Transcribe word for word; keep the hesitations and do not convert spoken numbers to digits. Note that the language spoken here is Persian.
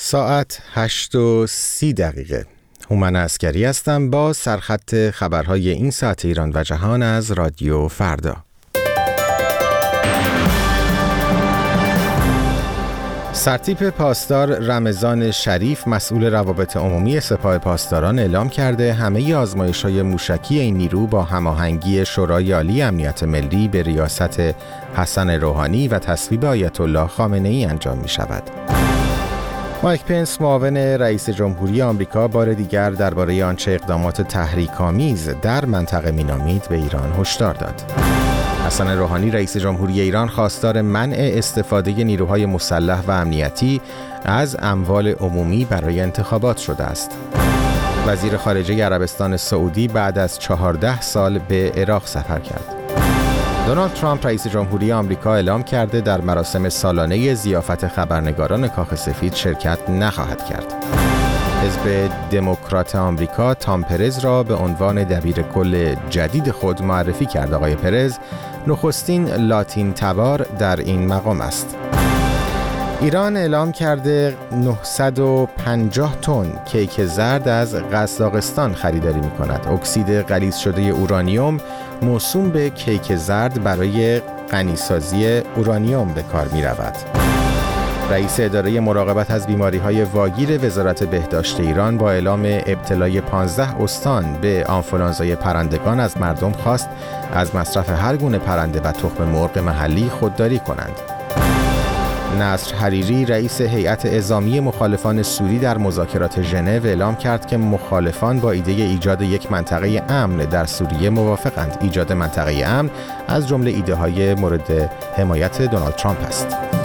ساعت هشت و سی دقیقه. هومن عسکری هستم با سرخط خبرهای این ساعت ایران و جهان از رادیو فردا. سرتیپ پاسدار رمضان شریف مسئول روابط عمومی سپاه پاسداران اعلام کرده همه آزمایش‌های موشکی این نیرو با هماهنگی شورای عالی امنیت ملی به ریاست حسن روحانی و تصویب آیت الله خامنه‌ای انجام می‌شود. مایک پنس معاون رئیس جمهوری آمریکا بار دیگر درباره آنچه اقدامات تحریک‌آمیز در منطقه مینامید به ایران هشدار داد. حسن روحانی رئیس جمهوری ایران خواستار منع استفاده نیروهای مسلح و امنیتی از اموال عمومی برای انتخابات شده است. وزیر خارجه عربستان سعودی بعد از چهارده سال به عراق سفر کرد. دونالد ترامپ رئیس جمهوری آمریکا اعلام کرده در مراسم سالانه ضیافت خبرنگاران کاخ سفید شرکت نخواهد کرد. حزب دموکرات آمریکا تام پرز را به عنوان دبیر کل جدید خود معرفی کرد. آقای پرز نخستین لاتین تبار در این مقام است. ایران اعلام کرده نهصد و پنجاه تن کیک زرد از قزاقستان خریداری می کند. اکسید غلیظ شده اورانیوم موسوم به کیک زرد برای غنیسازی اورانیوم به کار می رود. رئیس اداره مراقبت از بیماری‌های واگیر وزارت بهداشت ایران با اعلام ابتلای پانزده استان به آنفولانزای پرندگان از مردم خواست از مصرف هر گونه پرنده و تخم مرغ محلی خودداری کنند. نصر حریری رئیس هیئت اعزامی مخالفان سوری در مذاکرات ژنو اعلام کرد که مخالفان با ایده ایجاد یک منطقه امن در سوریه موافقند. ایجاد منطقه امن از جمله ایده‌های مورد حمایت دونالد ترامپ است.